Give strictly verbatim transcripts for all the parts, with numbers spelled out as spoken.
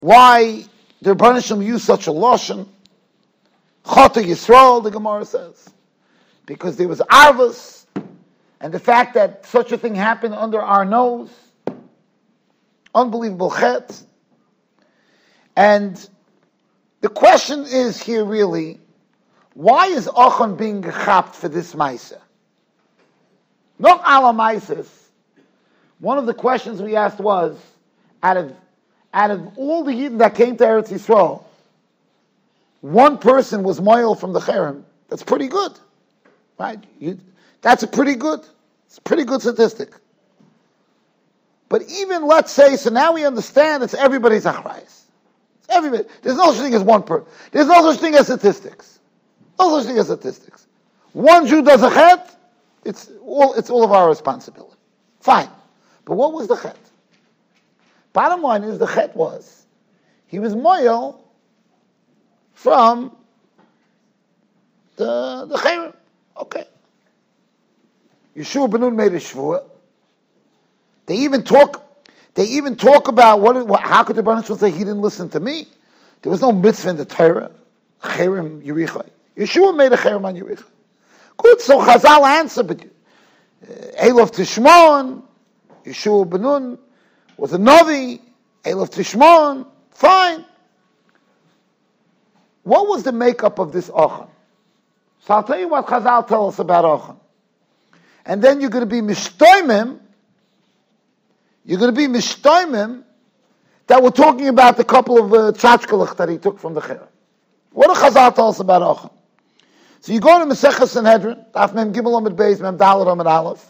why the Rebbeinu Shalom used such a lashon. Chata Yisrael, the Gemara says, because there was arvus, and the fact that such a thing happened under our nose, unbelievable chet. And the question is here really, why is Achan being gechapt for this Maisa? Not ala Maisas. One of the questions we asked was, out of out of all the Yidden that came to Eretz Yisrael, one person was moil from the cherem. That's pretty good, right? You, that's a pretty good, it's a pretty good statistic. But even let's say, so now we understand it's everybody's achrayis. It's everybody. There's no such thing as one person. There's no such thing as statistics. No such thing as statistics. One Jew does a chet, it's all it's all of our responsibility. Fine. But what was the chet? Bottom line is the chet was he was moil from the the cherem. Okay. Yeshua ben Nun made a shvua. They even talk. They even talk about what. what how could the Rebbeinu Shalom say he didn't listen to me? There was no mitzvah in the Torah. Cherem Yerichai. Yeshua made a cherem on Yerichai. Good. So Chazal answered, but Elof Tishmon, Yeshua ben Nun was a Navi. Elof Tishmon, fine. What was the makeup of this Achan? So I'll tell you what Chazal tell us about Achan. And then you're going to be mishtoimim. You're going to be mishtoimim that we're talking about the couple of uh, tchachkalach that he took from the cherem. What do Chazal tell us about Achan? So you go to Masechah Sanhedrin, Daf Mem Gimel Amud Beis, Mem Daled Amud Aleph.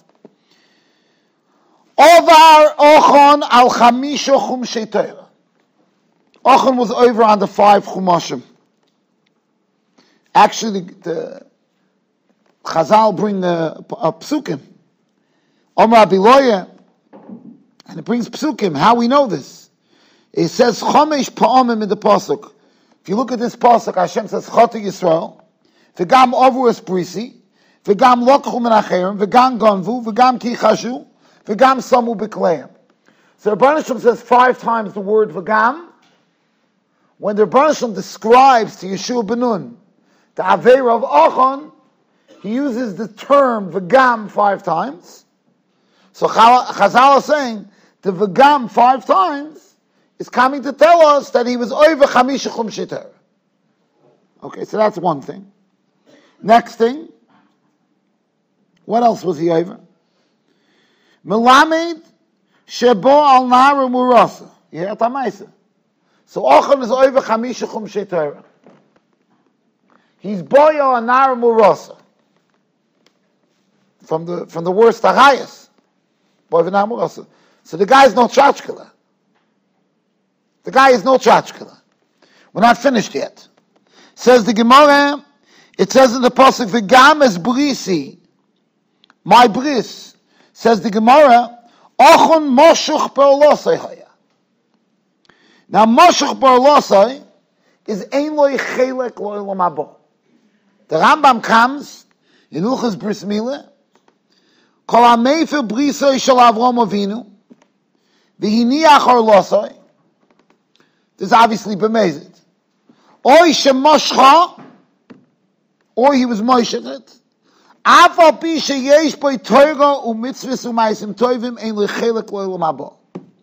Ovar Achan al Chamisha Chumshei Torah. Achan was over on the five Chumashim. Actually, the, the Chazal bring a, a psukim. Omar Abiloya, and it brings psukim. How we know this? It says Chomesh Pa'amim in the pasuk. If you look at this pasuk, Hashem says Chata Yisrael, V'gam Ovu Es Brisi, V'gam Lokchu Min Acherem, V'gam Gonvu, V'gam Ki Chashu, V'gam Samu B'Kleim. So the Rebbeinu Shalom says five times the word V'gam. When the Rebbeinu Shalom describes to Yeshua ben Nun the Aveira of Achan, he uses the term V'gam five times. So Chazal is saying the V'gam five times is coming to tell us that he was over Chamisha Chumshei Torah. Okay, so that's one thing. Next thing, what else was he over? Melamed Shebo al Nara Murasa. You hear Tamaisa. So Achan is over Chamisha Chumshei Torah. He's Boya al Nara Murasa. From the from the worst to highest. Boya al Murasa. So the guy is no tchachkala. The guy is no tchachkala. We're not finished yet. Says the Gemara, it says in the pasuk, "V'gam es brisi," my bris. Says the Gemara, "Achan moshuch b'olosai haya." Now, moshuch b'olosai is ein loy chelek lo'olam haba. The Rambam comes in Hilchos Bris Milah, kol hamefer brisoi shel Avram Avinu, v'hiniach orlosai. This is obviously b'mezid. Oy shemoshcha, or he was moishechet. Afal pi sheyesh boi Torah u'mitzvahs u'maisim tovim ein lechelek lo'olam haba.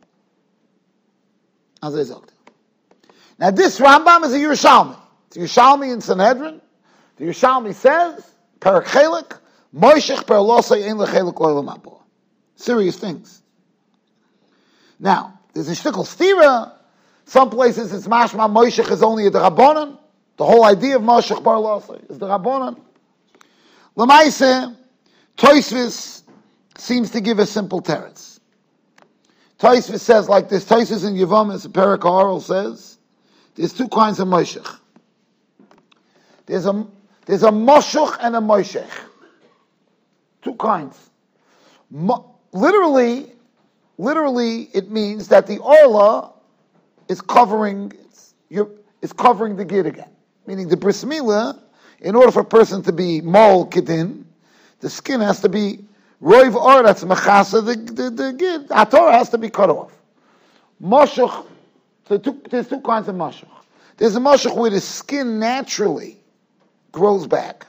As I said. Now this Rambam is a Yerushalmi. It's a Yerushalmi in Sanhedrin. The Yerushalmi says, Perak Chelek, moishech per losai ein lechelek lo'olam haba. Serious things. Now, there's a shtickle stira. Some places it's mashma moishech is only a Rabbanan. The whole idea of moishech bar losai is the Rabbanan. L'maiseh, Tosfos seems to give a simple teretz. Tosfos says like this. Tosfos in Yevamis, a Perek Ha'oral says, there's two kinds of moishech. There's a there's a moshuch and a moishech. Two kinds. Mo, literally, literally, it means that the orla is covering is covering the gid again. Meaning the bris milah, in order for a person to be mol kedin, the skin has to be roiv or that's machasa the the, the gid. The Torah has to be cut off. Moshuch So two, there's two kinds of mashach. There's a mashach where the skin naturally grows back.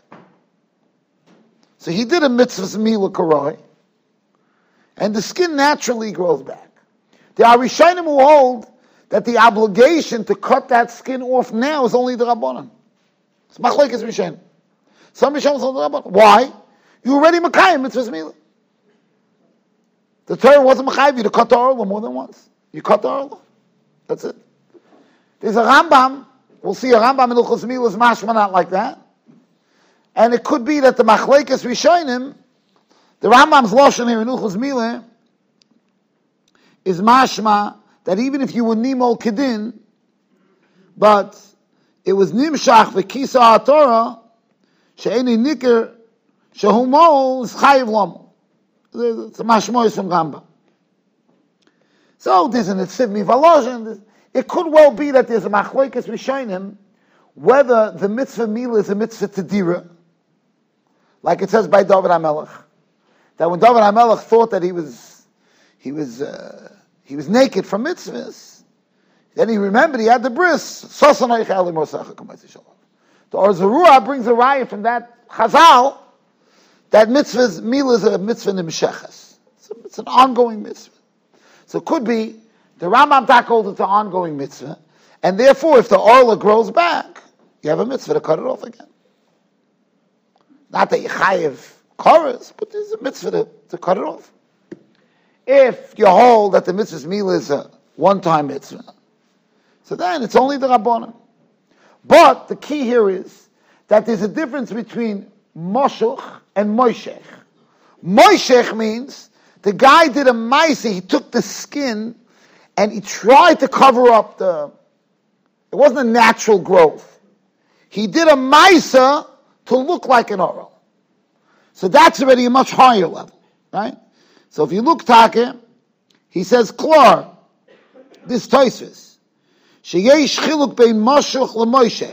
So he did a mitzvah mila karoi, and the skin naturally grows back. The Arishonim who hold that the obligation to cut that skin off now is only the Rabbanan. It's machlekes Rishonim. Some Rishonim hold the Rabbanan. Why? You already makayim mitzvah mila. The Torah wasn't makayim you to cut the orla more than once. You cut the orla. That's it. There's a Rambam. We'll see a Rambam in Hilchos Mila is mashma not like that. And it could be that the machlekes Rishonim, the Rambam's lashon here in Hilchos Mila, is mashma that even if you were nimol kedin, but it was nimshach v'kisa haTorah, she'eni nikir shehu mol is chayiv lomo. It's a mashmois from Rambam. So there's an etziv mivaloshin. It could well be that there's a machlekes Rishonim whether the mitzvah mila is a mitzvah tedira, like it says by David HaMelech, that when David HaMelech thought that he was he was uh, he was naked from mitzvahs, then he remembered he had the bris. The Or Zarua brings a raya from that Chazal that mitzvahs mila is a mitzvah nimsheches. It's, it's an ongoing mitzvah. So it could be the Rambam Tak holds it's an ongoing mitzvah, and therefore if the orla grows back, you have a mitzvah to cut it off again. Not that you chayiv chorus, but there's a mitzvah to, to cut it off. If you hold that the mitzvah's mila is a one-time mitzvah, so then it's only the Rabbanan. But the key here is that there's a difference between moshuch and moishech. Moishech means the guy did a maisa, he took the skin and he tried to cover up the, it wasn't a natural growth. He did a maisa to look like an oral. So that's already a much higher level, right? So if you look Take, he says, Klor, this Tosfos, sheyesh chiluk bein moshuch lemoishech.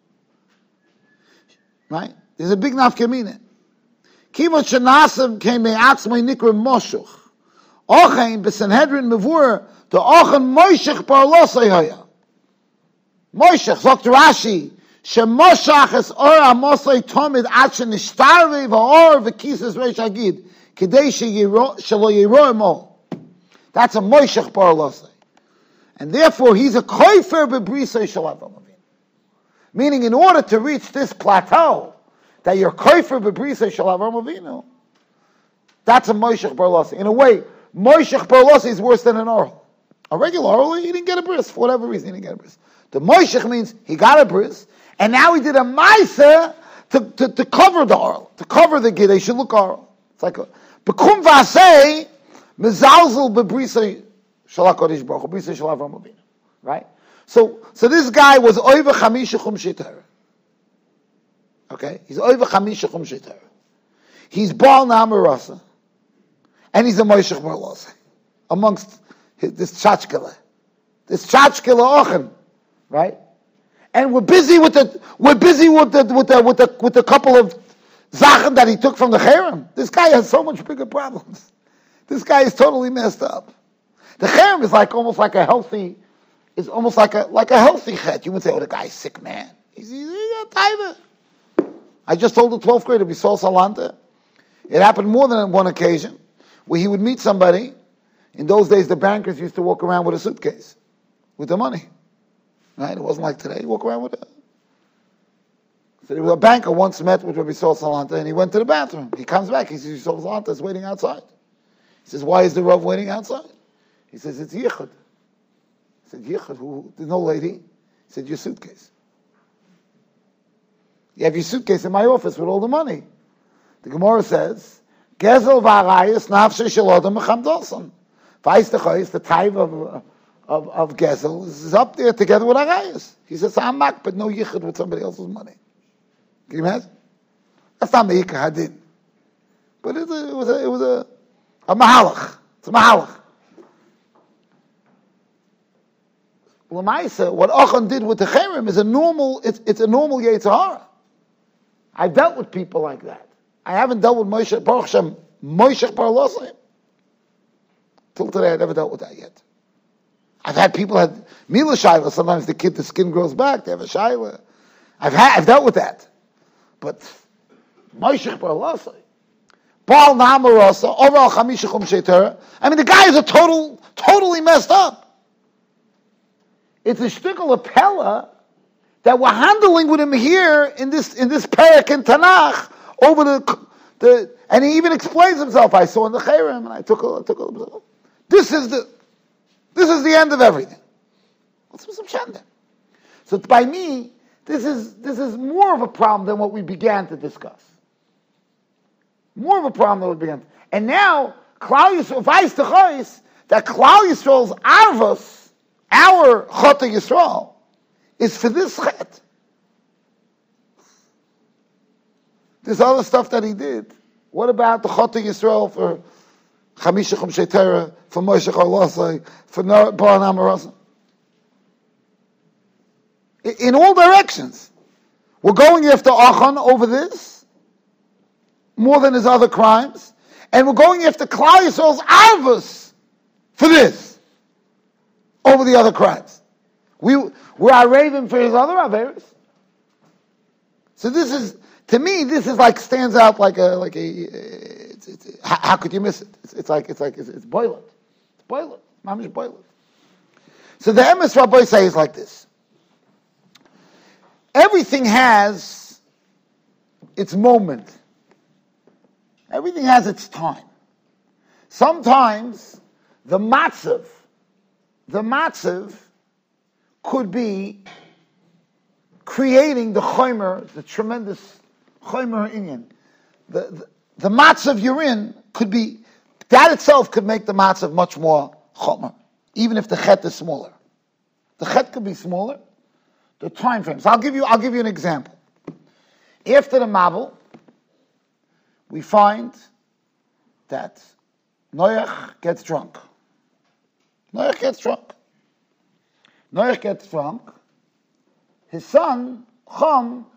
Right? There's a big nafkamina. Kimot shenasim came me'atzmei nikra moshuch. Ochein b'Sanhedrin mevur to ochen moishech parlosei haya. Moishech, Doctor Rashi, shemoshach es or amosei tomid ad shenishtarve v'or v'kisas reish agid kidei shelo yiro emo. That's a moishech parlosei. And therefore, he's a koifer bebrisei shel Avram Avinu. Meaning, in order to reach this plateau, that you're koifer bebrisei shel Avram Avinu, that's a moishech parlosei. In a way, moishech parlosei is worse than an oral. A regular oral, he didn't get a bris. For whatever reason, he didn't get a bris. The moishech means he got a bris, and now he did a maisa to, to, to cover the oral, to cover the gid. They should look oral. It's like a bekum vasei mezalzel bebrisei shel HaKadosh Baruch Hu, brisei shel Avram Avinu. Right? So, so this guy was over chamisha chum sheter. Okay, he's over chamisha chum sheter. He's Baal Namarasa, and he's a moishech parlosei amongst his, this tchachkele, this tchachkele ochen, right? And we're busy with the we're busy with the with the with the with the couple of zachen that he took from the cherem. This guy has so much bigger problems. This guy is totally messed up. The cherem is like almost like a healthy, is almost like a like a healthy chet. You would say, "Oh, the guy's sick, man. He's, he's, he's a taiva." I just told the twelfth grader we saw Salanta. It happened more than on one occasion where he would meet somebody. In those days, the bankers used to walk around with a suitcase with the money. Right? It wasn't like today. You walk around with a... So there was a banker once met with Rabbi Sol Salanta, and he went to the bathroom. He comes back. He says, Sol Salanta is waiting outside. He says, why is the Rav waiting outside? He says, it's Yichud. He said, Yichud? Who? There's no lady. He said, your suitcase. You have your suitcase in my office with all the money. The Gemara says, Gezel v'arayis nafshe shel adam mechamdosan. V'ayis the type of... Of, of Gezel is up there together with Arayas. He says, I'm mak, but no yichud with somebody else's money. Can you imagine? That's not meikah hadin. But it, it was a, it was a, a mahalach. It's a mahalach. L'maisa, what Achan did with the cherem is a normal, it's, it's a normal Yetzer Hara. I've dealt with people like that. I haven't dealt with Moshe, Baruch Hashem, Moshe Parlosei. Till today, I never dealt with that yet. I've had people have Mila Shaila. Sometimes the kid, the skin grows back. They have a Shaila. I've had, I've dealt with that. But Moishech Bar Lasai, Baal Namarasa, Oral Chamisha Chum Sheitera. I mean, the guy is a total, totally messed up. It's a shtickle of Pella that we're handling with him here in this in this parak in Tanakh over the the, and he even explains himself. I saw in the Chayrim, and I took a, I took a, this is the, this is the end of everything. What's some shanda? So by me, this is this is more of a problem than what we began to discuss. More of a problem than what we began. To, and now, Klal Yisrael, Vais Techais, that Klal Yisrael's Arvos, our Chota Yisrael, is for this chet. This other stuff that he did. What about the Chota Yisrael for Chamisha Chum Sheitera, for Moshe Charlasai, for Bar Namarasa? In all directions. We're going after Achan over this, more than his other crimes, and we're going after Klal Yisrael's Arvus for this, over the other crimes. We, we're Aravim for his other Averis. So this is, to me, this is like, stands out like a, like a, it's, it's, how, how could you miss it? It's, it's like, it's like, it's, it's boilet. It's boilet. Mamish boilet. So the Emes Rabbi say is like this. Everything has its moment. Everything has its time. Sometimes the matzav, the matzav could be creating the chomer, the tremendous chomer inyan. The, the, the matzav you're in could be, that itself could make the matzav much more chomer, even if the chet is smaller. The chet could be smaller. The time frames. I'll give you. I'll give you an example. After the Mabul, we find that Noach gets drunk. Noach gets drunk. Noach gets drunk. His son Chum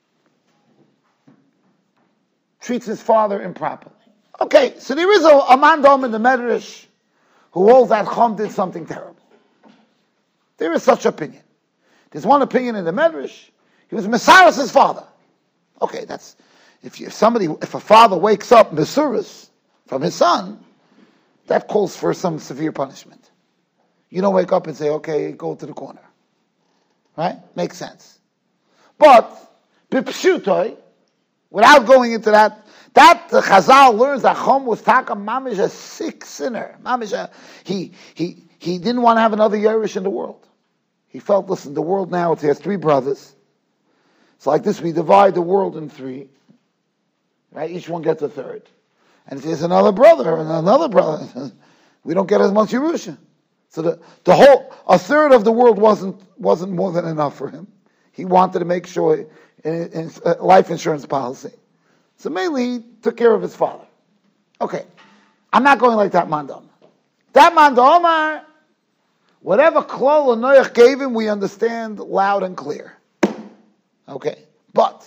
treats his father improperly. Okay, so there is a, a man dom in the Medrash who holds that Chum did something terrible. There is such opinion. There's one opinion in the Medrash. He was Mesaros' father. Okay, that's if, you, if somebody, if a father wakes up Mesuras from his son, that calls for some severe punishment. You don't wake up and say, "Okay, go to the corner." Right? Makes sense. But b'pshutoi, without going into that, that the Chazal learns that Chum was taka mamish a sick sinner. Mamish a, he he he didn't want to have another Yerush in the world. He felt, listen, the world now, it has three brothers. It's like this, we divide the world in three. Right? Each one gets a third. And if there's another brother and another brother, we don't get as much Yerusha. So the, the whole, a third of the world wasn't wasn't more than enough for him. He wanted to make sure in, in uh, life insurance policy. So mainly he took care of his father. Okay. I'm not going like that Mandam. That Mandamar, whatever Klal or Noach gave him, we understand loud and clear. Okay, but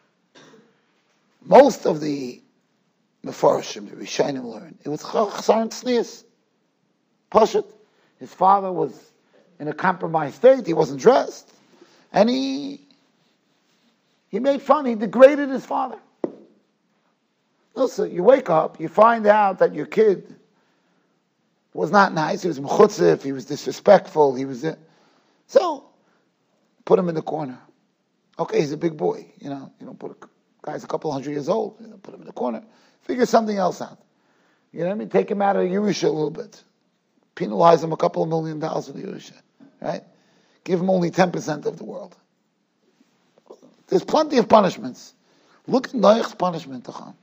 most of the Mefarshim, the Rishonim learned, it was Chasar and Tznius. Pashut. His father was in a compromised state, he wasn't dressed, and he he made fun, he degraded his father. Listen, you wake up, you find out that your kid was not nice, he was mechutzif, he was disrespectful, he was... So, put him in the corner. Okay, he's a big boy, you know, you don't put a guy's a couple hundred years old, you know, put him in the corner, figure something else out. You know what I mean? Take him out of Yerusha a little bit. Penalize him a couple of million dollars for the Yerusha, right? Give him only ten percent of the world. There's plenty of punishments. Look at Noach's punishment, Tachan.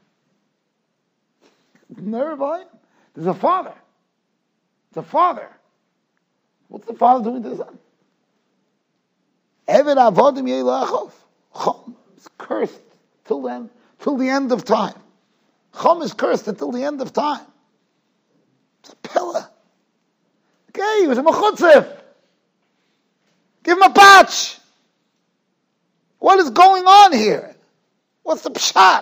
There's a father. It's a father. What's the father doing to his son? Eved avodim yeilachov. Chum is cursed till then, till the end of time. Chum is cursed until the end of time. It's a pillar. Okay, he was a mechutzif. Give him a patch. What is going on here? What's the pshat?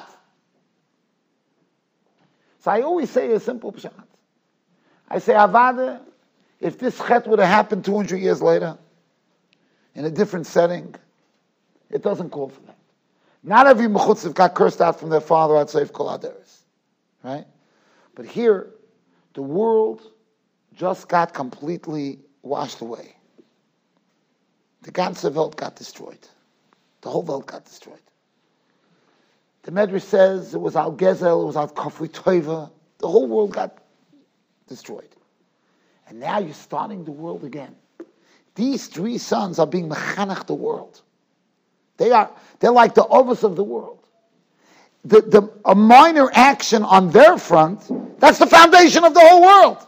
So I always say a simple pshat. I say, Avada, if this chet would have happened two hundred years later, in a different setting, it doesn't call for that. Not every mechutziv got cursed out from their father at Seif Kol Haderes, right? But here, the world just got completely washed away. The ganze Welt got destroyed. The whole Welt got destroyed. The Medrash says it was Al Gezel, it was Al Kafri Toiva. The whole world got destroyed. And now you're starting the world again. These three sons are being mechanech the world. They are, they're like the ovos of the world. The, the, a minor action on their front, that's the foundation of the whole world.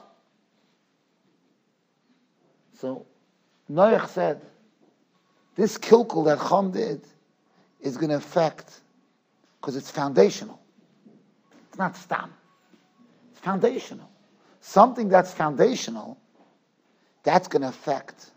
So, Noach said, this kilkul that Chum did is going to affect, because it's foundational. It's not stam. It's foundational. Something that's foundational, that's going to affect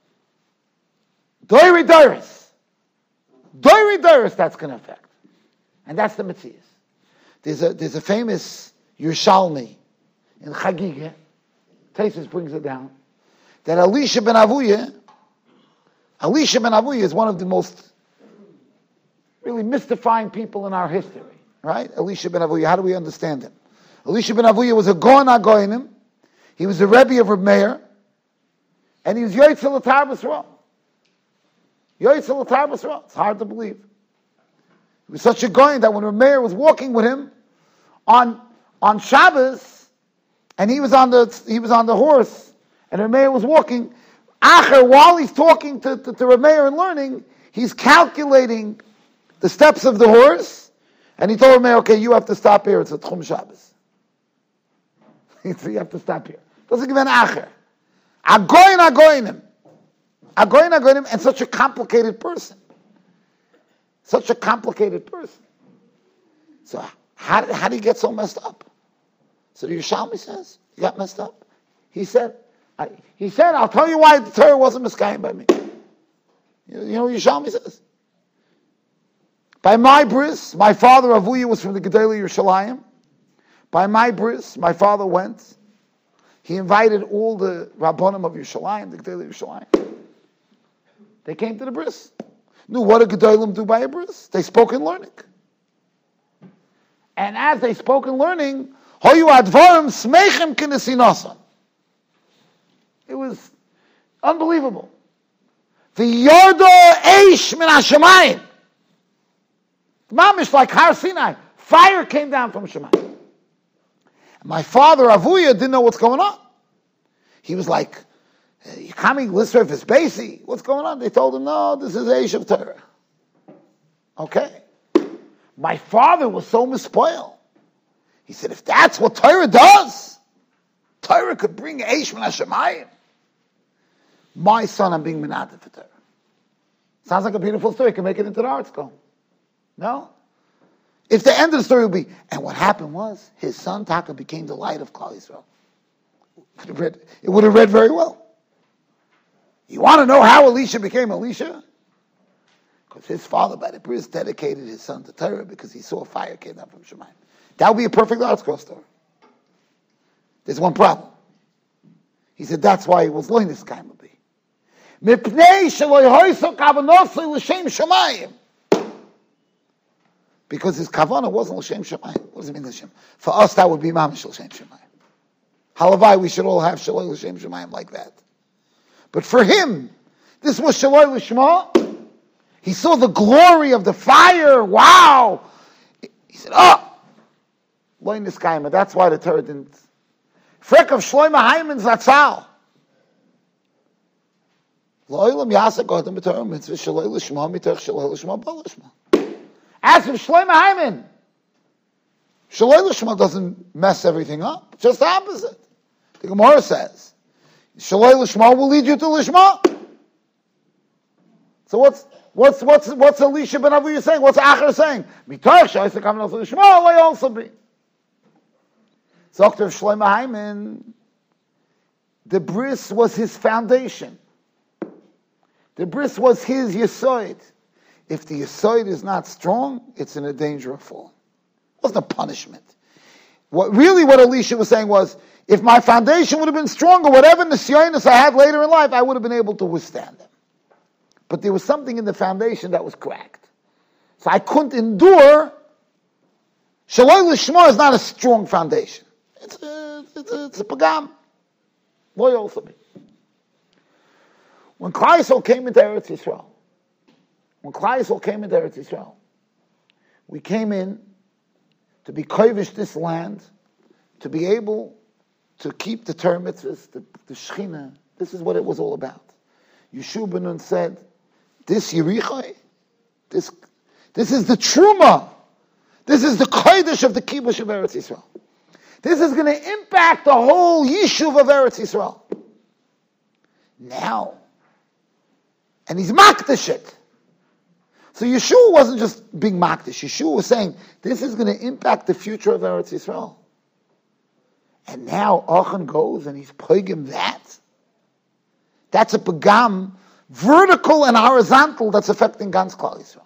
Doiri Doris. Doiri Doris, that's going to affect. And that's the Metzias. There's a, there's a famous Yerushalmi in Chagigah, Taisus brings it down, that Elisha ben Avuya, Elisha ben Avuya is one of the most really mystifying people in our history, right? Elisha ben Avuya, how do we understand him? Elisha ben Avuya was a Goan HaGoinim, he was the Rebbe of Reb Meir, and he was Yoetzel Atar B'Srael. Yoetzel Atar B'Srael. It's hard to believe. He was such a Goan that when Reb Meir was walking with him on on Shabbos, and he was on the he was on the horse, and Reb Meir was walking. Acher, while he's talking to, to, to Reb Meir and learning, he's calculating the steps of the horse, and he told Reb Meir, "Okay, you have to stop here. It's a Tchum Shabbos. So you have to stop here." Doesn't give an Acher. Agoyin Agoyinim. Agoyin Agoyinim, and such a complicated person. Such a complicated person. So how, how did he get so messed up? So the Yerushalmi says, he got messed up. He said, I, he said, I'll tell you why the Torah wasn't miskayim by me. You know, you know what Yerushalmi says? By my bris, my father Avuya was from the Gedolei Yerushalayim. By my bris, my father went. He invited all the Rabbonim of Yerushalayim, the Gedolei Yerushalayim. They came to the bris. Knew what did Gedolim do by a bris? They spoke in learning. And as they spoke in learning, Hoyu advarim smechem kinesinasan. It was unbelievable. V'yordo eish min hashamayim. Mamish like Har Sinai. Fire came down from Shemayim. My father Avuya didn't know what's going on. He was like, "You coming? Lisref is Basi. What's going on?" They told him, "No, this is Eish of Torah." Okay. My father was so mispoiled. He said, if that's what Torah does, Torah could bring Eish min hashamayim. My son, I'm being menated for Torah. Sounds like a beautiful story. You can make it into the article. No? If the end of the story would be, and what happened was, his son Taka became the light of Klal Yisrael. It would have read, it would have read very well. You want to know how Elisha became Elisha? Because his father, by the bris, dedicated his son to Torah because he saw fire came down from Shemayim. That would be a perfect article story. There's one problem. He said that's why he was learning this kind of be. Because his kavanah wasn't l'shem shemayim. What does it mean l'shem? For us, that would be mamish l'shem shemayim. Halavai, we should all have shaloi l'shem shemayim like that. But for him, this was shaloi l'shma. He saw the glory of the fire. Wow! He said, "Oh, loin this kaima." That's why the Torah didn't. Frek of Shlomo Hayman Zatzal. Lo'ilam yasa godem b'Torah mitzvah shaloi l'shma mitach shaloi l'shma b'l'shma. As for Shlomo Hayman, shaloi l'shma doesn't mess everything up. Just the opposite. The Gemara says, shaloi l'shma will lead you to l'shma. So what's what's what's what's Elisha ben Avuya saying? What's Acher saying? Mitach shaloi l'shma l'shma will also be. Doctor Shlomo Hayman, the bris was his foundation. The bris was his yesod. If the yesod is not strong, it's in a danger of fall. It wasn't a punishment. what really what Elisha was saying was, if my foundation would have been stronger, whatever nisyonos I had later in life, I would have been able to withstand them. But there was something in the foundation that was cracked. So I couldn't endure. Shaloi Lishma is not a strong foundation. It's a, it's a, it's a pagam. Loy also be. When Klal Yisrael came into Eretz Yisrael, when Klal Yisrael came into Eretz Yisrael, we came in to be kovish this land, to be able to keep the Torah mitzvahs, the, the Shechina. This is what it was all about. Yeshua ben Nun said, this Yerichai, this, this is the Truma. This is the Kodesh of the Kibush of Eretz Yisrael. This is going to impact the whole Yishuv of Eretz Yisrael. Now, and he's makdish it. So Yeshua wasn't just being makdish. Yeshua was saying, this is going to impact the future of Eretz Yisrael. And now Achan goes and he's pagim that. That's a pagam, vertical and horizontal, that's affecting Gans Klal Yisrael.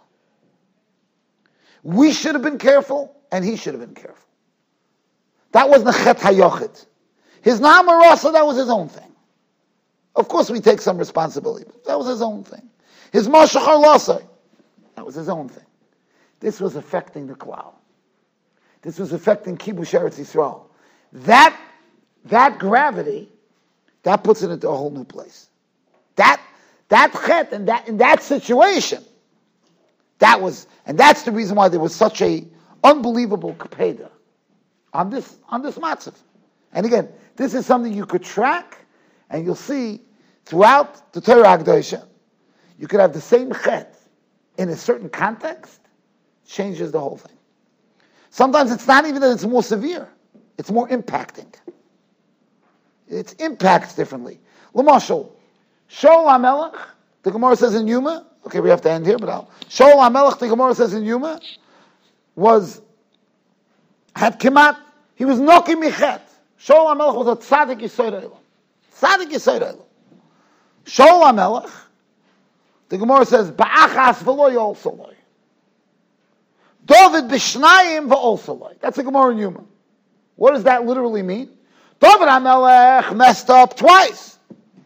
We should have been careful, and he should have been careful. That was the Chet HaYochid. His Namarasa, that was his own thing. Of course we take some responsibility, but that was his own thing. His Moshe Charlasai, that was his own thing. This was affecting the Klal. This was affecting Kibush Eretz Yisrael. That, that gravity, that puts it into a whole new place. That, that chet and that, in that situation, that was, and that's the reason why there was such a unbelievable kapeda on this, on this matzav. And again, this is something you could track, and you'll see throughout the Torah Hagdosha, you could have the same chet in a certain context, changes the whole thing. Sometimes it's not even that it's more severe. It's more impacting. It impacts differently. L'mashal, Shaul HaMelech, the Gemara says in Yuma, okay, we have to end here, but I'll, Shaul HaMelech, the Gemara says in Yuma, was, had kimat, he was noki michet. Shaul HaMelech was a tzaddik yisod ha'olam. Tzaddik yisod ha'olam. Shaul HaMelech, the Gemara says, ba'achas v'lo yolsoloi. David b'shnayim v'olsoloi. That's the Gemara in Yuma. What does that literally mean? David HaMelech messed up twice.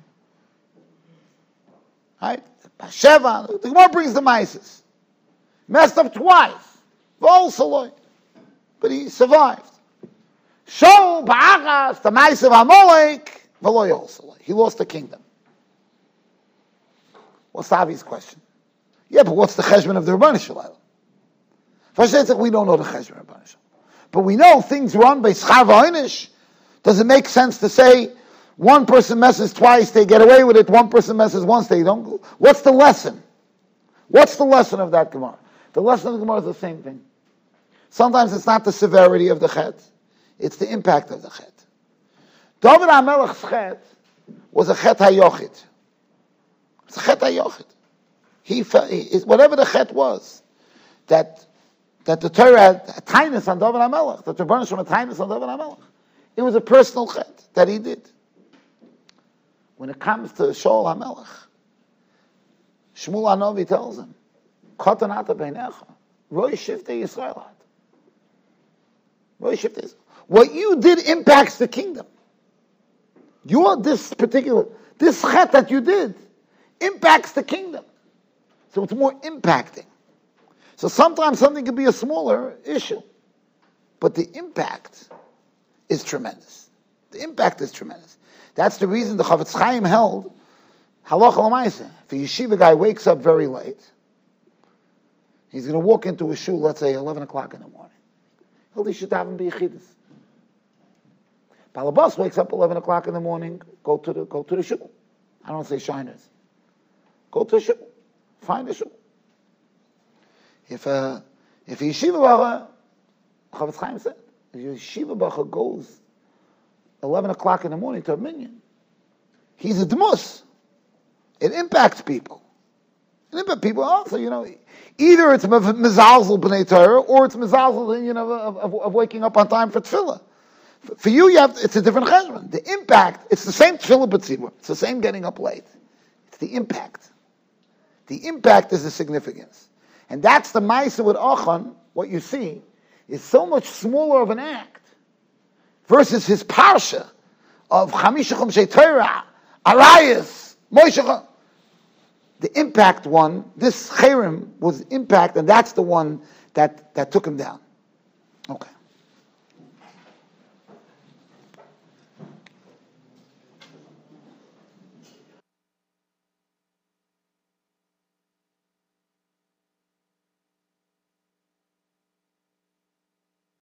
Right? Sheva, the Gemara brings the Mises. Messed up twice. V'olsoloi. But he survived. Shaul ba'achas, the Mises of Amalek, v'lo yolsoloi. He lost the kingdom. What's the obvious question? Yeah, but what's the cheshbon of the Rebbeinu Shalom? First, it's like we don't know the cheshbon of the Rebbeinu Shalom. But we know things run by schar v'oinish. Does it make sense to say one person messes twice, they get away with it, one person messes once, they don't go? What's the lesson? What's the lesson of that Gemara? The lesson of the Gemara is the same thing. Sometimes it's not the severity of the chet, it's the impact of the chet. David HaMelech's chet was a chet hayochid. It's a chet hayochid. He felt, he, whatever the chet was, that that the Torah had a tainus on David HaMelech, that the Rebbeinu Shalom had a tainus on David HaMelech. It was a personal chet that he did. When it comes to Shaul HaMelech, Shmuel HaNovi tells him, Kotan ata beinecha, roi shiftei Yisrael hat. Roi shiftei Yisrael. What you did impacts the kingdom. Your, this particular, this chet that you did, impacts the kingdom. So it's more impacting. So sometimes something could be a smaller issue, but the impact is tremendous. The impact is tremendous. That's the reason the Chavetz Chaim held halacha l'maaseh. If a yeshiva guy wakes up very late, he's going to walk into a shul, let's say eleven o'clock in the morning. He'll be should have him be yechidus. Balabas wakes up eleven o'clock in the morning, go to the go to the shul. I don't say shiners. Go to the shul, find a shul. If a if a yeshiva bacha, Chavetz Chaim said, if a yeshiva bacha goes eleven o'clock in the morning to a minyan, he's a demus. It impacts people. It impacts people also. You know, either it's mezalzel b'nei Torah or it's mezalzel, you know, of, of, of waking up on time for tefillah. For, for you, you have it's a different cheshbon. The impact, it's the same tefillah b'tzibur. It's the same getting up late. It's the impact. The impact is the significance. And that's the ma'aseh with Achan, what you see, is so much smaller of an act, versus his parsha of Chamisha Chumshei Torah, Arayas, Moshe. The impact one, this Cherem was impact, and that's the one that, that took him down. Okay.